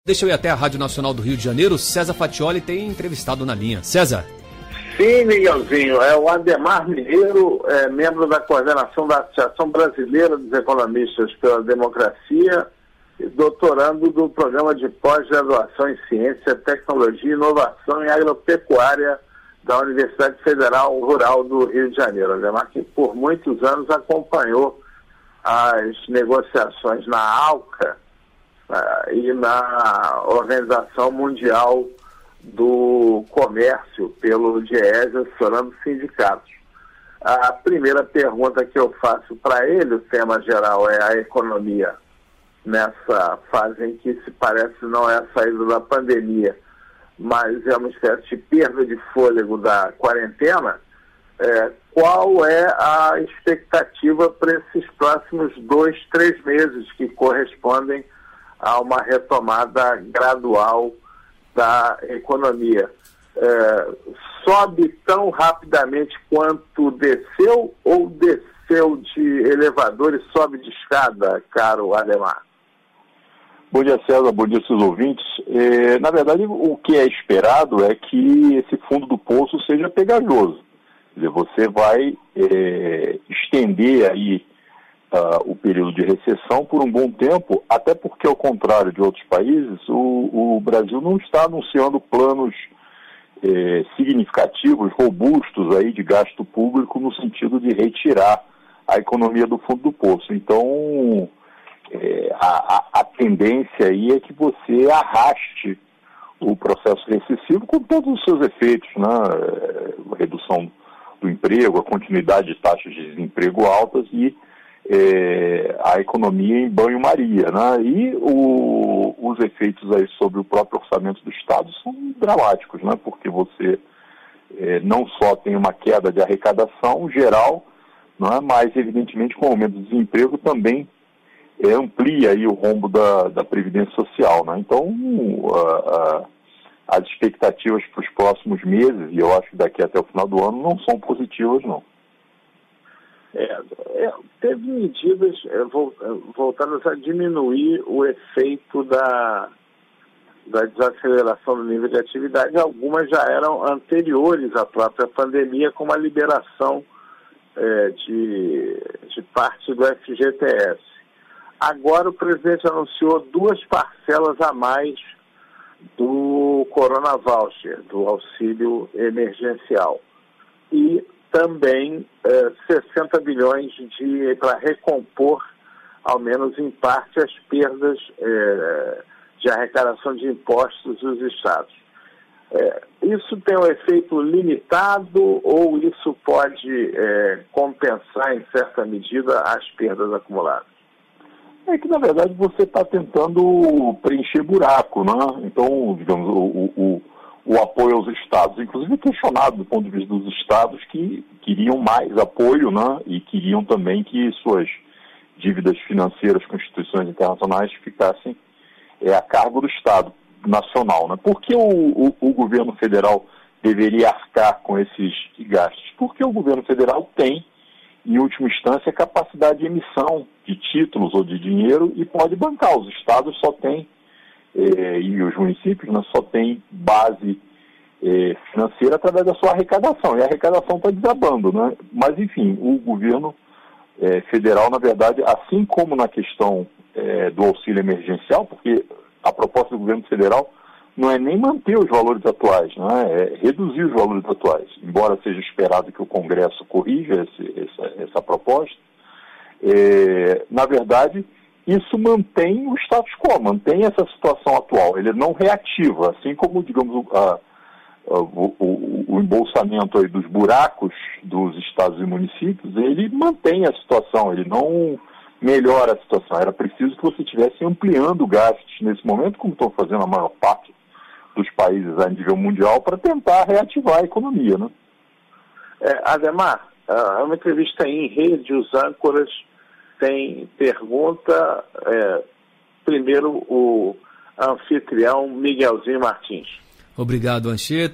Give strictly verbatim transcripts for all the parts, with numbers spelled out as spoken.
Deixa eu ir até a Rádio Nacional do Rio de Janeiro. César Fatioli tem entrevistado na linha. César. Sim, Miguelzinho. É o Ademar Mineiro, é, membro da coordenação da Associação Brasileira dos Economistas pela Democracia, e doutorando do Programa de Pós-Graduação em Ciência, Tecnologia e Inovação em Agropecuária da Universidade Federal Rural do Rio de Janeiro. Ademar que por muitos anos acompanhou as negociações na ALCA Uh, e na Organização Mundial do Comércio, pelo GES, assessorando sindicatos. A primeira pergunta que eu faço para ele, o tema geral é a economia nessa fase em que se parece não é a saída da pandemia, mas é uma espécie de perda de fôlego da quarentena. É, qual é a expectativa para esses próximos dois, três meses que correspondem a uma retomada gradual da economia? É, sobe tão rapidamente quanto desceu ou desceu de elevador e sobe de escada, caro Ademar? Bom dia, César. Bom dia, seus ouvintes. É, na verdade, o que é esperado é que esse fundo do poço seja pegajoso. Quer dizer, você vai é, estender aí Uh, o período de recessão por um bom tempo, até porque, ao contrário de outros países, o, o Brasil não está anunciando planos eh, significativos, robustos aí de gasto público no sentido de retirar a economia do fundo do poço. Então, eh, a, a, a tendência aí é que você arraste o processo recessivo com todos os seus efeitos, né? A redução do emprego, a continuidade de taxas de desemprego altas e É, a economia em banho-maria, né? E o, os efeitos aí sobre o próprio orçamento do Estado são dramáticos, né? Porque você é, não só tem uma queda de arrecadação geral, né? Mas evidentemente com o aumento do desemprego também é, amplia aí o rombo da, da Previdência Social, né? Então a, a, as expectativas para os próximos meses, e eu acho que daqui até o final do ano, não são positivas, não. É, é, teve medidas é, voltadas a diminuir o efeito da, da desaceleração do nível de atividade. Algumas já eram anteriores à própria pandemia, como a liberação é, de, de parte do F G T S. Agora o presidente anunciou duas parcelas a mais do Corona Voucher, do auxílio emergencial. E também eh, sessenta bilhões de, para recompor, ao menos em parte, as perdas eh, de arrecadação de impostos dos estados. Eh, isso tem um efeito limitado ou isso pode eh, compensar, em certa medida, as perdas acumuladas? É que, na verdade, você está tentando preencher buraco, né? Então, digamos, o... o o apoio aos estados, inclusive questionado do ponto de vista dos estados que queriam mais apoio, né, e queriam também que suas dívidas financeiras com instituições internacionais ficassem é, a cargo do Estado nacional, né? Por que o, o, o governo federal deveria arcar com esses gastos? Porque o governo federal tem, em última instância, capacidade de emissão de títulos ou de dinheiro e pode bancar. Os estados só têm Eh, e os municípios, né, só têm base eh, financeira através da sua arrecadação, e a arrecadação está desabando, né? Mas, enfim, o governo eh, federal, na verdade, assim como na questão eh, do auxílio emergencial, porque a proposta do governo federal não é nem manter os valores atuais, né? É reduzir os valores atuais, embora seja esperado que o Congresso corrija esse, essa, essa proposta, eh, na verdade, isso mantém o status quo, mantém essa situação atual. Ele não reativa, assim como, digamos, a, a, o, o, o embolsamento aí dos buracos dos estados e municípios, ele mantém a situação, ele não melhora a situação. Era preciso que você estivesse ampliando gastos nesse momento, como estão fazendo a maior parte dos países a nível mundial, para tentar reativar a economia, né? É, Ademar, é uma entrevista em rede, os âncoras tem pergunta, é, primeiro o anfitrião Miguelzinho Martins. Obrigado, Anchieta.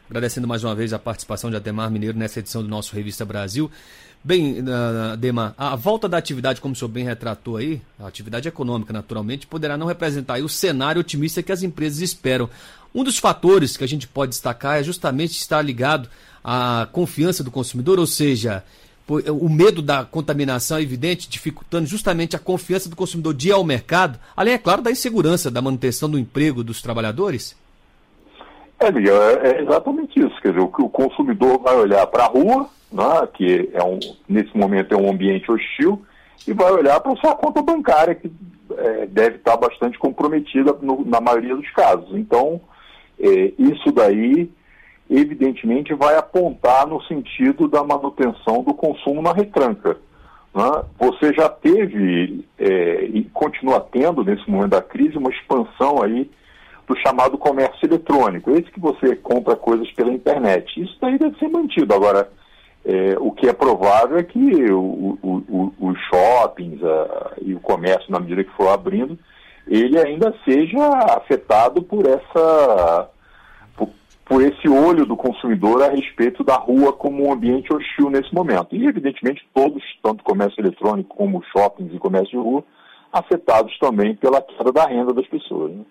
agradecendo mais uma vez a participação de Ademar Mineiro nessa edição do nosso Revista Brasil. Bem, Ademar, a volta da atividade, como o senhor bem retratou aí, a atividade econômica, naturalmente, poderá não representar aí o cenário otimista que as empresas esperam. Um dos fatores que a gente pode destacar é justamente estar ligado à confiança do consumidor, ou seja, o medo da contaminação é evidente, dificultando justamente a confiança do consumidor de ir ao mercado, além, é claro, da insegurança, da manutenção do emprego dos trabalhadores? É, Miguel, é exatamente isso. Quer dizer, o, o consumidor vai olhar para a rua, né, que é um, nesse momento é um ambiente hostil, e vai olhar para a sua conta bancária, que é, deve estar bastante comprometida no, na maioria dos casos. Então, é, isso daí, evidentemente, vai apontar no sentido da manutenção do consumo na retranca. Né? Você já teve, é, e continua tendo, nesse momento da crise, uma expansão aí do chamado comércio eletrônico, esse que você compra coisas pela internet. Isso daí deve ser mantido. Agora, é, o que é provável é que o, o, o, os shoppings a, e o comércio, na medida que for abrindo, ele ainda seja afetado por essa, por, por esse olho do consumidor a respeito da rua como um ambiente hostil nesse momento. E, evidentemente, todos, tanto comércio eletrônico como shoppings e comércio de rua, afetados também pela queda da renda das pessoas, né?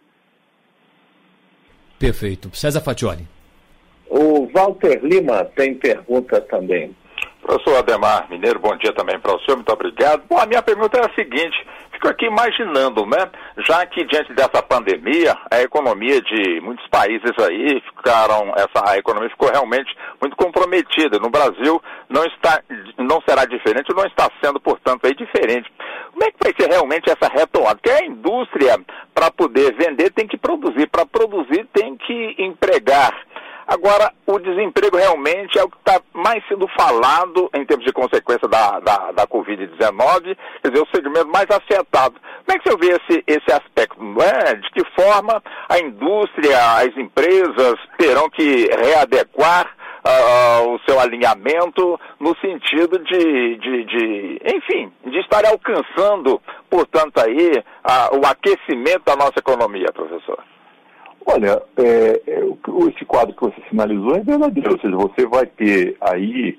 Perfeito. César Fatioli. O Walter Lima tem pergunta também. Professor Ademar Mineiro, bom dia também para o senhor, muito obrigado. Bom, a minha pergunta é a seguinte, fico aqui imaginando, né, já que diante dessa pandemia, a economia de muitos países aí ficaram, essa, a economia ficou realmente muito comprometida. No Brasil não está, não será diferente, não está sendo, portanto, aí diferente. Como é que vai ser realmente essa retomada? Porque a indústria, para poder vender, tem que produzir, para produzir tem que empregar. Agora, o desemprego realmente é o que está mais sendo falado em termos de consequência da, da, da covid dezenove, quer dizer, o segmento mais afetado. Como é que você vê esse, esse aspecto? Não é? De que forma a indústria, as empresas terão que readequar uh, o seu alinhamento no sentido de, de, de, enfim, de estar alcançando, portanto, aí, uh, o aquecimento da nossa economia, professor? Olha, é, é, esse quadro que você sinalizou é verdadeiro, ou seja, você vai ter aí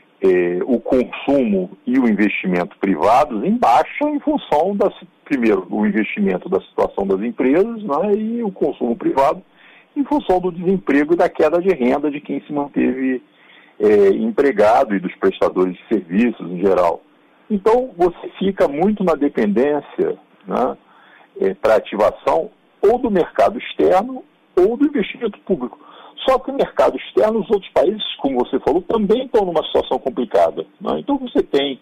é, o consumo e o investimento privados em baixa em função, das, primeiro, o investimento da situação das empresas, né, e o consumo privado em função do desemprego e da queda de renda de quem se manteve é, empregado e dos prestadores de serviços em geral. Então, você fica muito na dependência, né, é, para ativação ou do mercado externo ou do investimento público. Só que o mercado externo, os outros países, como você falou, também estão numa situação complicada, né? Então você tem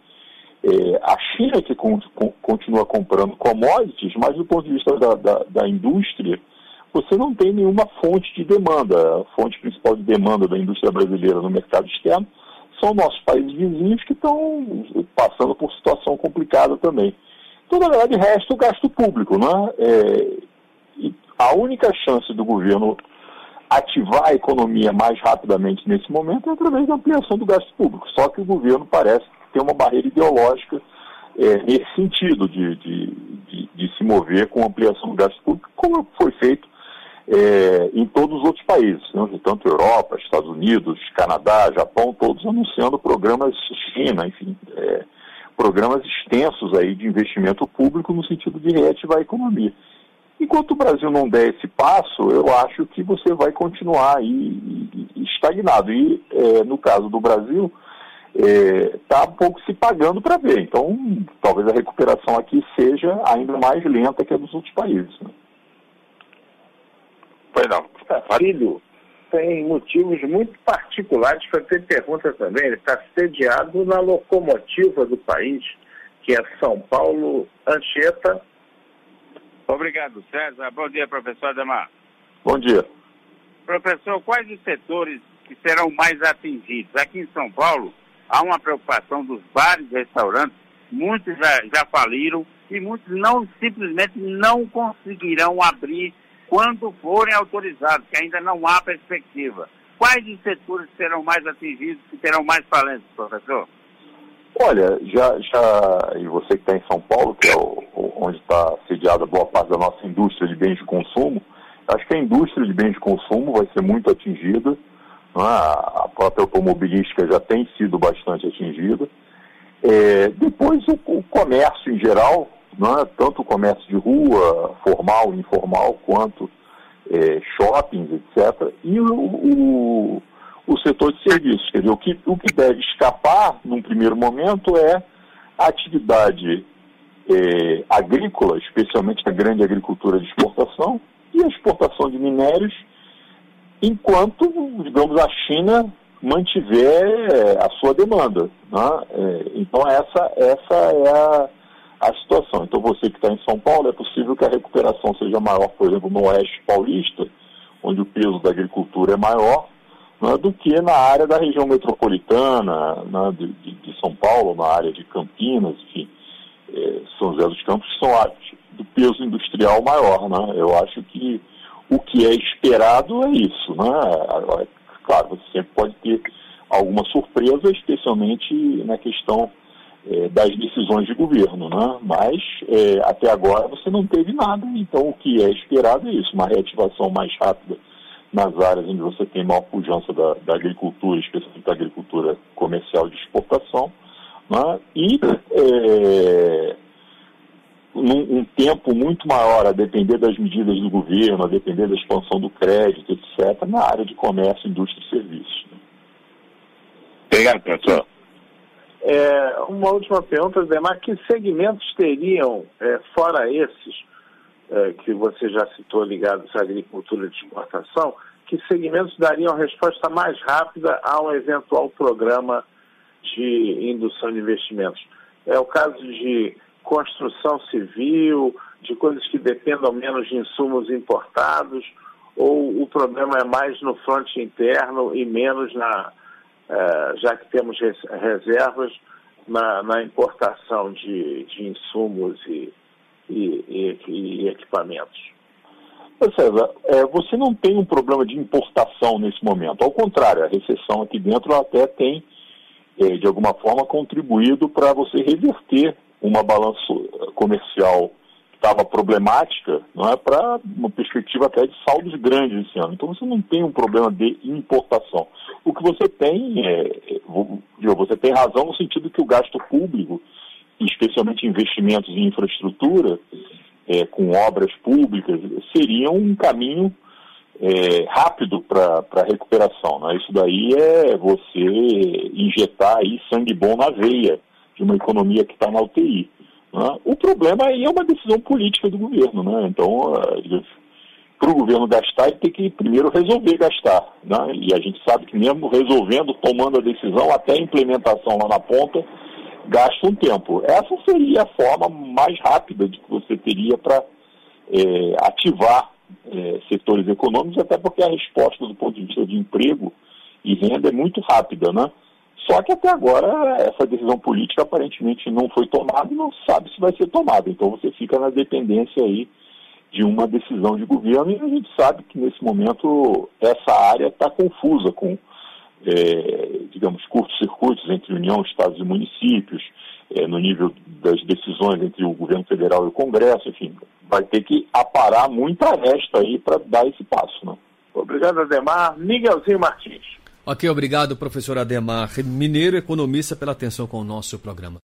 é, a China que con con continua comprando commodities, mas do ponto de vista da, da, da indústria, você não tem nenhuma fonte de demanda. A fonte principal de demanda da indústria brasileira no mercado externo são nossos países vizinhos que estão passando por situação complicada também. Então, na verdade, resta o gasto público, né? É, E a única chance do governo ativar a economia mais rapidamente nesse momento é através da ampliação do gasto público. Só que o governo parece ter uma barreira ideológica é, nesse sentido de, de, de, de se mover com a ampliação do gasto público, como foi feito é, em todos os outros países, né? Tanto Europa, Estados Unidos, Canadá, Japão, todos anunciando programas, China, enfim, é, programas extensos aí de investimento público no sentido de reativar a economia. Enquanto o Brasil não der esse passo, eu acho que você vai continuar aí estagnado. E, é, no caso do Brasil, está é, um pouco se pagando para ver. Então, talvez a recuperação aqui seja ainda mais lenta que a dos outros países, né? Pois não. Filho tem motivos muito particulares para ter pergunta também. Ele está sediado na locomotiva do país, que é São Paulo, Anchieta. Obrigado, César. Bom dia, professor Ademar. Bom dia. Professor, quais os setores que serão mais atingidos? Aqui em São Paulo, há uma preocupação dos bares e restaurantes. Muitos já, já faliram e muitos não, simplesmente não conseguirão abrir quando forem autorizados, que ainda não há perspectiva. Quais os setores serão mais atingidos e terão mais falências, professor? Olha, já, já, e você que está em São Paulo, que é o, onde está sediada boa parte da nossa indústria de bens de consumo, acho que a indústria de bens de consumo vai ser muito atingida, não é? A própria automobilística já tem sido bastante atingida. É, depois o, o comércio em geral, não é? Tanto o comércio de rua, formal e informal, quanto é, shoppings, etcétera. E o, o, o setor de serviços. Quer dizer, o que, o que deve escapar, num primeiro momento, é a atividade é, agrícola, especialmente a grande agricultura de exportação, e a exportação de minérios, enquanto, digamos, a China mantiver a sua demanda, né? Então essa, essa é a, a situação. Então você que está em São Paulo, é possível que a recuperação seja maior, por exemplo, no Oeste Paulista, onde o peso da agricultura é maior, né, do que na área da região metropolitana, né, de, de, de São Paulo, na área de Campinas, enfim, é, São José dos Campos, que são áreas do peso industrial maior, né? Eu acho que o que é esperado é isso, né? Claro, você sempre pode ter alguma surpresa, especialmente na questão é, das decisões de governo, né? Mas é, até agora você não teve nada, então o que é esperado é isso, uma reativação mais rápida nas áreas onde você tem maior pujança da, da agricultura, especialmente da agricultura comercial de exportação, né? E é, num um tempo muito maior, a depender das medidas do governo, a depender da expansão do crédito, etcétera, na área de comércio, indústria e serviços. Obrigado, professor. É, uma última pergunta, Ademar, que segmentos teriam, é, fora esses, é, que você já citou ligados à agricultura de exportação, que segmentos dariam resposta mais rápida a um eventual programa de indução de investimentos? É o caso de construção civil, de coisas que dependam menos de insumos importados, ou o problema é mais no fronte interno e menos na, eh, já que temos res, reservas na, na importação de, de insumos e, e, e, e equipamentos? César, é, você não tem um problema de importação nesse momento. Ao contrário, a recessão aqui dentro até tem, é, de alguma forma, contribuído para você reverter uma balança comercial que estava problemática, não é, para uma perspectiva até de saldos grandes esse ano. Então você não tem um problema de importação. O que você tem é, você tem razão no sentido que o gasto público, especialmente investimentos em infraestrutura, é, com obras públicas, seria um caminho é, rápido para a recuperação, né? Isso daí é você injetar aí sangue bom na veia de uma economia que está na U T I. Né? O problema aí é uma decisão política do governo, né? Então, para o governo gastar, ele tem que primeiro resolver gastar, né? E a gente sabe que mesmo resolvendo, tomando a decisão, até a implementação lá na ponta, gasta um tempo. Essa seria a forma mais rápida de que você teria para é, ativar é, setores econômicos, até porque a resposta do ponto de vista de emprego e renda é muito rápida, né? Só que até agora essa decisão política aparentemente não foi tomada e não sabe se vai ser tomada. Então você fica na dependência aí de uma decisão de governo, e a gente sabe que nesse momento essa área está confusa com, é, digamos, curtos-circuitos entre União, Estados e municípios, é, no nível das decisões entre o governo federal e o Congresso, enfim, vai ter que aparar muita aresta aí para dar esse passo, né? Obrigado, Ademar. Miguelzinho Martins. Ok, obrigado, professor Ademar Mineiro, economista, pela atenção com o nosso programa.